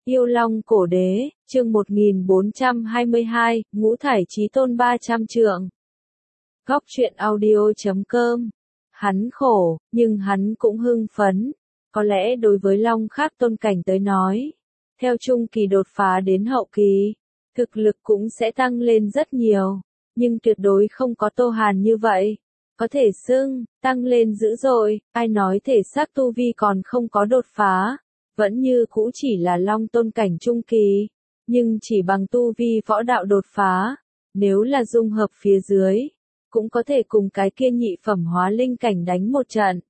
Yêu Long Cổ Đế, chương 1422, Ngũ Thải Chí Tôn 300 trượng. Góc truyện audio.com. Hắn khổ, nhưng hắn cũng hưng phấn. Có lẽ đối với Long Khác Tôn cảnh tới nói, theo trung kỳ đột phá đến hậu kỳ, thực lực cũng sẽ tăng lên rất nhiều, nhưng tuyệt đối không có Tô Hàn như vậy. Có thể xưng, tăng lên dữ dội, ai nói thể xác tu vi còn không có đột phá, vẫn như cũ chỉ là Long Tôn cảnh trung kỳ, nhưng chỉ bằng tu vi võ đạo đột phá, nếu là dung hợp phía dưới, cũng có thể cùng cái kia nhị phẩm hóa linh cảnh đánh một trận.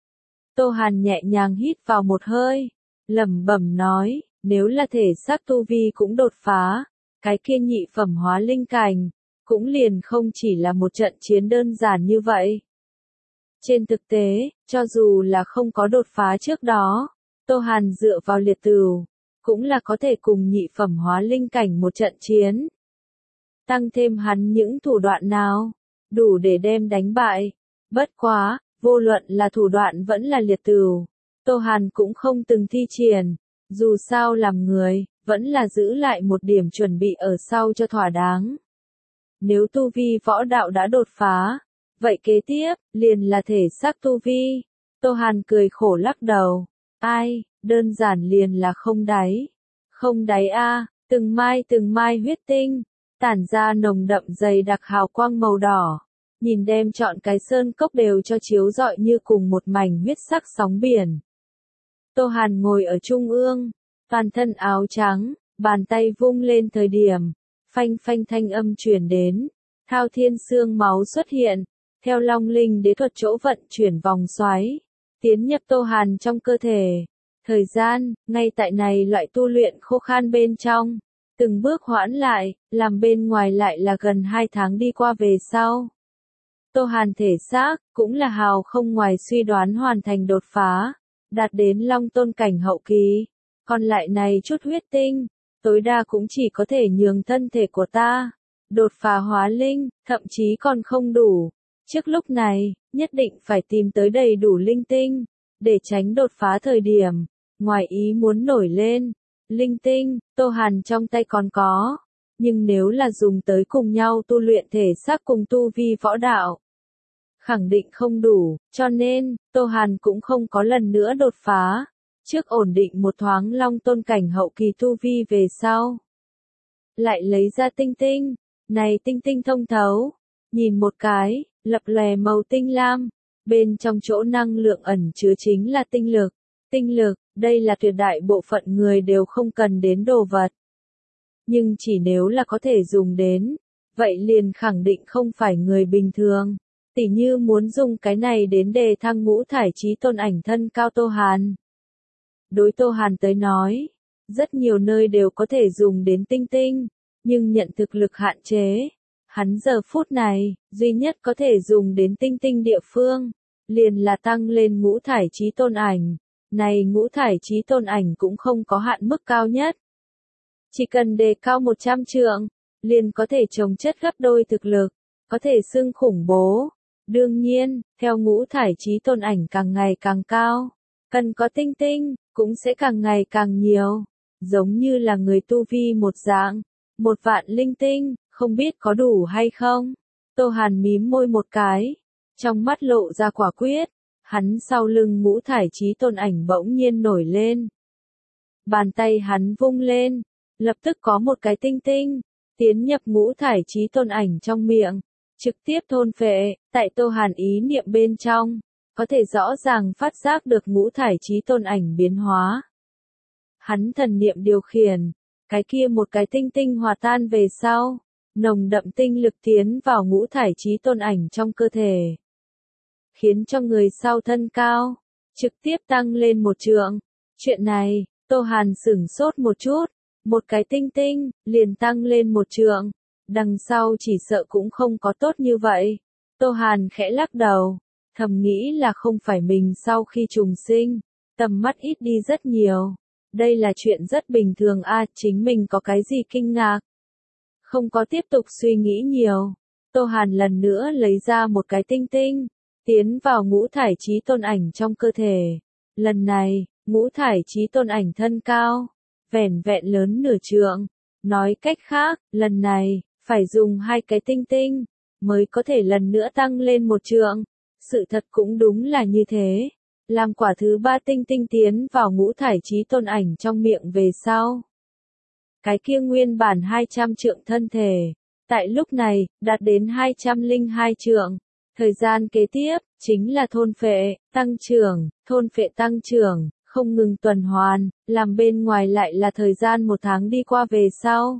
Tô Hàn nhẹ nhàng hít vào một hơi, lẩm bẩm nói, nếu là thể xác tu vi cũng đột phá, cái kia nhị phẩm hóa linh cảnh, cũng liền không chỉ là một trận chiến đơn giản như vậy. Trên thực tế, cho dù là không có đột phá trước đó, Tô Hàn dựa vào liệt tửu, cũng là có thể cùng nhị phẩm hóa linh cảnh một trận chiến. Tăng thêm hắn những thủ đoạn nào, đủ để đem đánh bại. Bất quá, vô luận là thủ đoạn vẫn là liệt tửu, Tô Hàn cũng không từng thi triển, dù sao làm người, vẫn là giữ lại một điểm chuẩn bị ở sau cho thỏa đáng. Nếu tu vi võ đạo đã đột phá, vậy kế tiếp, liền là thể xác tu vi. Tô Hàn cười khổ lắc đầu. Ai, đơn giản liền là không đáy. Không đáy a, từng mai huyết tinh, tản ra nồng đậm dày đặc hào quang màu đỏ. Nhìn đem trọn cái sơn cốc đều cho chiếu rọi như cùng một mảnh huyết sắc sóng biển. Tô Hàn ngồi ở trung ương, toàn thân áo trắng, bàn tay vung lên thời điểm, phanh phanh thanh âm truyền đến, thao thiên xương máu xuất hiện, theo Long Linh đế thuật chỗ vận chuyển vòng xoáy, tiến nhập Tô Hàn trong cơ thể. Thời gian, ngay tại này loại tu luyện khô khan bên trong, từng bước hoãn lại, làm bên ngoài lại là gần 2 tháng đi qua về sau. Tô Hàn thể xác, cũng là hào không ngoài suy đoán hoàn thành đột phá, đạt đến Long Tôn cảnh hậu kỳ, còn lại này chút huyết tinh, tối đa cũng chỉ có thể nhường thân thể của ta đột phá hóa linh, thậm chí còn không đủ. Trước lúc này, nhất định phải tìm tới đầy đủ linh tinh, để tránh đột phá thời điểm, ngoài ý muốn nổi lên. Linh tinh, Tô Hàn trong tay còn có, nhưng nếu là dùng tới cùng nhau tu luyện thể xác cùng tu vi võ đạo, khẳng định không đủ, cho nên, Tô Hàn cũng không có lần nữa đột phá. Trước ổn định một thoáng Long Tôn cảnh hậu kỳ tu vi về sau. Lại lấy ra tinh tinh, này tinh tinh thông thấu, nhìn một cái, lập lòe màu tinh lam, bên trong chỗ năng lượng ẩn chứa chính là tinh lực. Tinh lực, đây là tuyệt đại bộ phận người đều không cần đến đồ vật. Nhưng chỉ nếu là có thể dùng đến, vậy liền khẳng định không phải người bình thường. Tỉ như muốn dùng cái này đến đề thăng ngũ thải chí tôn ảnh thân cao Tô Hàn. Đối Tô Hàn tới nói, rất nhiều nơi đều có thể dùng đến tinh tinh, nhưng nhận thực lực hạn chế. Hắn giờ phút này, duy nhất có thể dùng đến tinh tinh địa phương, liền là tăng lên ngũ thải chí tôn ảnh. Này ngũ thải chí tôn ảnh cũng không có hạn mức cao nhất. Chỉ cần đề cao 100 trượng, liền có thể chồng chất gấp đôi thực lực, có thể xưng khủng bố. Đương nhiên, theo ngũ thải chí tôn ảnh càng ngày càng cao, cần có tinh tinh, cũng sẽ càng ngày càng nhiều. Giống như là người tu vi một dạng, 1 vạn linh tinh, không biết có đủ hay không. Tô Hàn mím môi một cái, trong mắt lộ ra quả quyết, hắn sau lưng ngũ thải chí tôn ảnh bỗng nhiên nổi lên. Bàn tay hắn vung lên, lập tức có một cái tinh tinh, tiến nhập ngũ thải chí tôn ảnh trong miệng, trực tiếp thôn phệ. Tại Tô Hàn ý niệm bên trong, có thể rõ ràng phát giác được ngũ thải chí tôn ảnh biến hóa. Hắn thần niệm điều khiển, cái kia một cái tinh tinh hòa tan về sau, nồng đậm tinh lực tiến vào ngũ thải chí tôn ảnh trong cơ thể, khiến cho người sau thân cao trực tiếp tăng lên 1 trượng. Chuyện này, Tô Hàn sửng sốt một chút, một cái tinh tinh liền tăng lên 1 trượng, đằng sau chỉ sợ cũng không có tốt như vậy. Tô Hàn khẽ lắc đầu, thầm nghĩ là không phải mình sau khi trùng sinh, tầm mắt ít đi rất nhiều. Đây là chuyện rất bình thường a, chính mình có cái gì kinh ngạc. Không có tiếp tục suy nghĩ nhiều, Tô Hàn lần nữa lấy ra một cái tinh tinh, tiến vào ngũ thải chí tôn ảnh trong cơ thể. Lần này, ngũ thải chí tôn ảnh thân cao, vẻn vẹn lớn nửa trượng. Nói cách khác, lần này, phải dùng 2 cái tinh tinh, mới có thể lần nữa tăng lên 1 trượng. Sự thật cũng đúng là như thế. Làm quả thứ 3 tinh tinh tiến vào ngũ thải chí tôn ảnh trong miệng về sau. Cái kia nguyên bản 200 trượng thân thể, tại lúc này, đạt đến 202 trượng. Thời gian kế tiếp, chính là thôn phệ, tăng trưởng, thôn phệ tăng trưởng, không ngừng tuần hoàn, làm bên ngoài lại là thời gian 1 tháng đi qua về sau.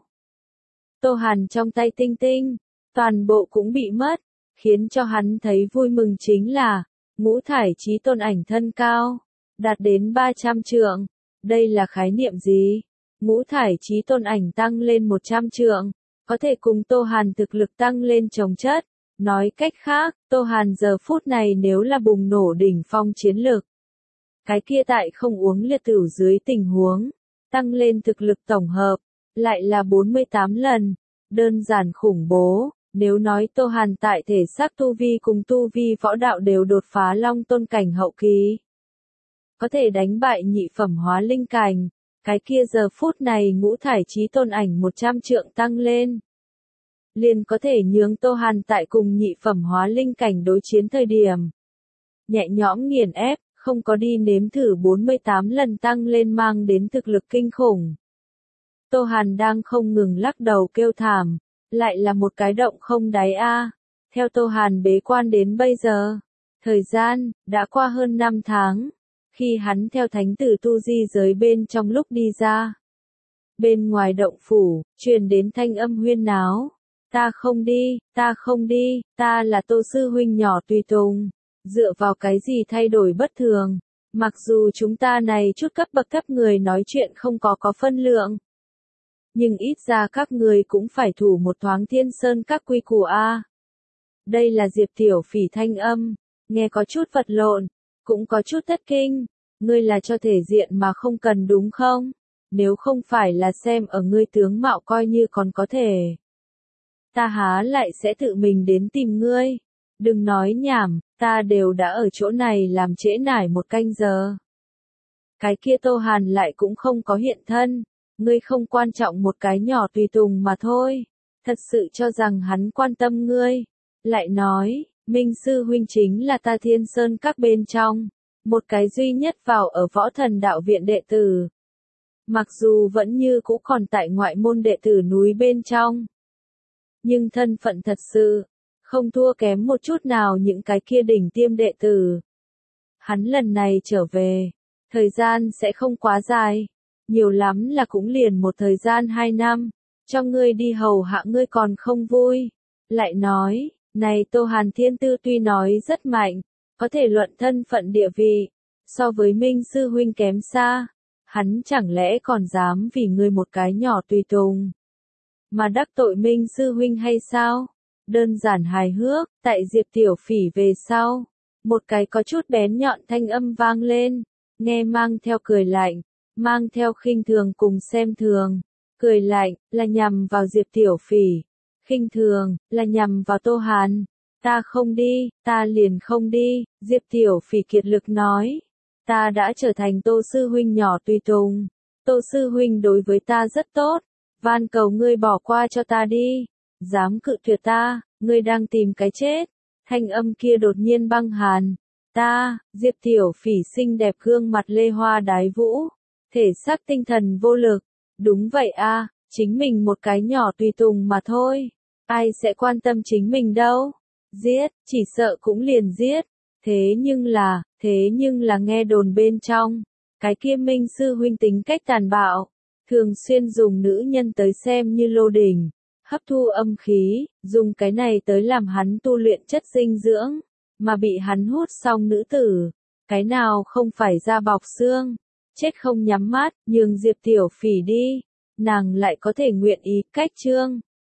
Tô Hàn trong tay tinh tinh, toàn bộ cũng bị mất, khiến cho hắn thấy vui mừng chính là, ngũ thải chí tôn ảnh thân cao, đạt đến 300 trượng. Đây là khái niệm gì? Ngũ thải chí tôn ảnh tăng lên 100 trượng, có thể cùng Tô Hàn thực lực tăng lên chồng chất. Nói cách khác, Tô Hàn giờ phút này nếu là bùng nổ đỉnh phong chiến lực. Cái kia tại không uống liệt tửu dưới tình huống, tăng lên thực lực tổng hợp, lại là 48 lần. Đơn giản khủng bố, nếu nói Tô Hàn tại thể xác tu vi cùng tu vi võ đạo đều đột phá long tôn cảnh hậu kỳ. Có thể đánh bại nhị phẩm hóa linh cảnh, cái kia giờ phút này ngũ thải chí tôn ảnh 100 trượng tăng lên. Liền có thể nhướng Tô Hàn tại cùng nhị phẩm hóa linh cảnh đối chiến thời điểm. Nhẹ nhõm nghiền ép, không có đi nếm thử 48 lần tăng lên mang đến thực lực kinh khủng. Tô Hàn đang không ngừng lắc đầu kêu thảm, lại là một cái động không đáy a. Theo Tô Hàn bế quan đến bây giờ, thời gian đã qua hơn 5 tháng, khi hắn theo thánh tử tu di giới bên trong lúc đi ra. Bên ngoài động phủ, truyền đến thanh âm huyên náo. Ta không đi, ta không đi, ta là Tô sư huynh nhỏ tùy tùng. Dựa vào cái gì thay đổi bất thường? Mặc dù chúng ta này chút cấp bậc cấp người nói chuyện không có phân lượng. Nhưng ít ra các người cũng phải thủ một thoáng Thiên Sơn các quy củ a. Đây là Diệp Tiểu Phỉ thanh âm, nghe có chút vật lộn, cũng có chút thất kinh. Ngươi là cho thể diện mà không cần đúng không? Nếu không phải là xem ở ngươi tướng mạo coi như còn có thể. Ta há lại sẽ tự mình đến tìm ngươi. Đừng nói nhảm, ta đều đã ở chỗ này làm trễ nải 1 canh giờ. Cái kia Tô Hàn lại cũng không có hiện thân. Ngươi không quan trọng một cái nhỏ tùy tùng mà thôi. Thật sự cho rằng hắn quan tâm ngươi. Lại nói, Minh Sư huynh chính là ta Thiên Sơn các bên trong. Một cái duy nhất vào ở võ thần đạo viện đệ tử. Mặc dù vẫn như cũ còn tại ngoại môn đệ tử núi bên trong. Nhưng thân phận thật sự, không thua kém một chút nào những cái kia đỉnh tiêm đệ tử. Hắn lần này trở về, thời gian sẽ không quá dài, nhiều lắm là cũng liền một thời gian 2 năm, cho ngươi đi hầu hạ ngươi còn không vui. Lại nói, này Tô Hàn thiên tư tuy nói rất mạnh, có thể luận thân phận địa vị, so với Minh Sư huynh kém xa, hắn chẳng lẽ còn dám vì ngươi một cái nhỏ tùy tùng mà đắc tội Minh Sư huynh hay sao? Đơn giản hài hước, tại Diệp Tiểu Phỉ về sau, một cái có chút bén nhọn thanh âm vang lên, nghe mang theo cười lạnh, mang theo khinh thường cùng xem thường. Cười lạnh là nhằm vào Diệp Tiểu Phỉ, khinh thường là nhằm vào Tô Hàn. Ta không đi, ta liền không đi. Diệp Tiểu Phỉ kiệt lực nói, ta đã trở thành Tô sư huynh nhỏ tùy tùng. Tô sư huynh đối với ta rất tốt, van cầu ngươi bỏ qua cho ta đi. Dám cự tuyệt ta, ngươi đang tìm cái chết. Thanh âm kia đột nhiên băng hàn. Ta, Diệp Tiểu Phỉ xinh đẹp gương mặt lê hoa đái vũ, thể xác tinh thần vô lực. Đúng vậy a, chính mình một cái nhỏ tùy tùng mà thôi. Ai sẽ quan tâm chính mình đâu? Giết, chỉ sợ cũng liền giết. Thế nhưng là nghe đồn bên trong, cái kia Minh Sư huynh tính cách tàn bạo, thường xuyên dùng nữ nhân tới xem như lô đỉnh, hấp thu âm khí, dùng cái này tới làm hắn tu luyện chất dinh dưỡng, mà bị hắn hút xong nữ tử, cái nào không phải da bọc xương, chết không nhắm mắt, nhường Diệp Tiểu Phỉ đi, nàng lại có thể nguyện ý cách trương.